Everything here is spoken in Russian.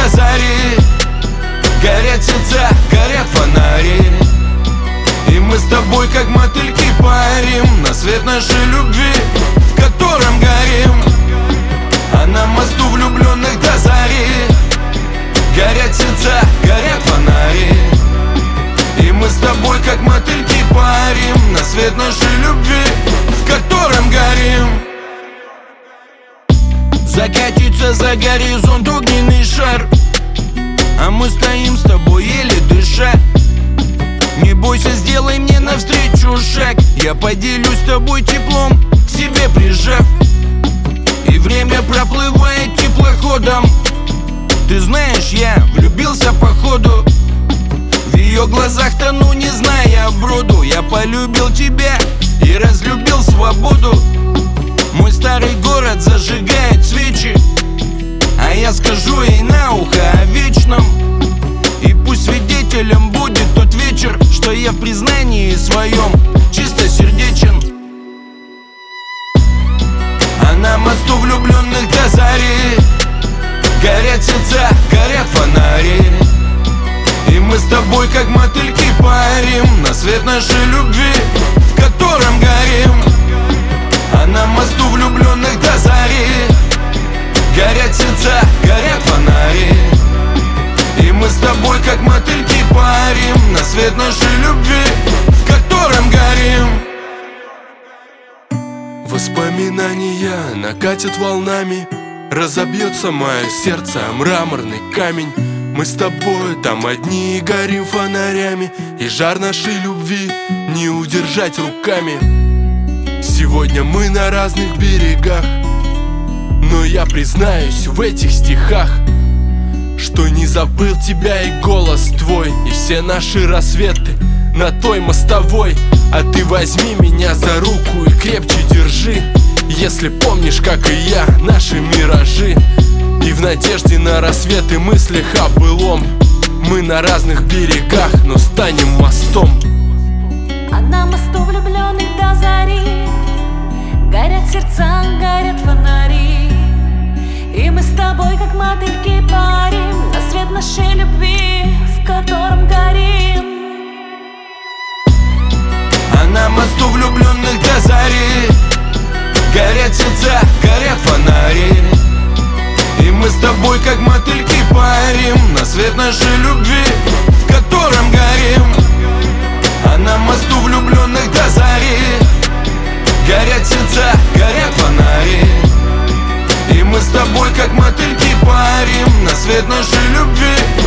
до зари. Горят сердца, горят фонари, и мы с тобой как мотыльки парим на свет нашей любви, в котором горим. А на мосту влюбленных до зари горят сердца, горят фонари, и мы с тобой как мотыльки парим на свет нашей любви, в котором горим. Закатится за горизонт огненный шар, а мы стоим с тобой еле дыша. Не бойся, сделай мне навстречу шаг, я поделюсь с тобой теплом, к себе прижав. И время проплывает теплоходом. Ты знаешь, я влюбился походу, в ее глазах тону, не зная броду. Я полюбил тебя и разлюбил свободу. Мой старый город зажигает свечи, а я скажу ей на ухо о вечном. И пусть свидетелем будет тот вечер, что я в признании своем чистосердечен. А на мосту влюбленных до зари горят сердца, горят фонари, и мы с тобой как мотыльки парим на свет нашей любви, в котором горим. А на мосту влюбленных до зари горят сердца, горят фонари, и мы с тобой как мотыльки парим на свет нашей любви, в котором горим. Воспоминания накатят волнами, разобьется мое сердце о мраморный камень. Мы с тобой там одни горим фонарями, и жар нашей любви не удержать руками. Сегодня мы на разных берегах, но я признаюсь в этих стихах, что не забыл тебя и голос твой, и все наши рассветы на той мостовой. А ты возьми меня за руку и крепче держи, если помнишь, как и я, наши миражи. И в надежде на рассвет и мыслях о былом мы на разных берегах, но станем мостом. А на мосту влюбленных до зари горят сердца, горят фонари, и мы с тобой как мотыльки парим на свет нашей любви, в котором горим. А на мосту влюбленных до зари горят сердца, горят фонари, и мы с тобой как мотыльки парим на свет нашей любви, в котором горим. А на мосту влюбленных до зари горят сердца, горят фонари, и мы с тобой как мотыльки парим на свет нашей любви,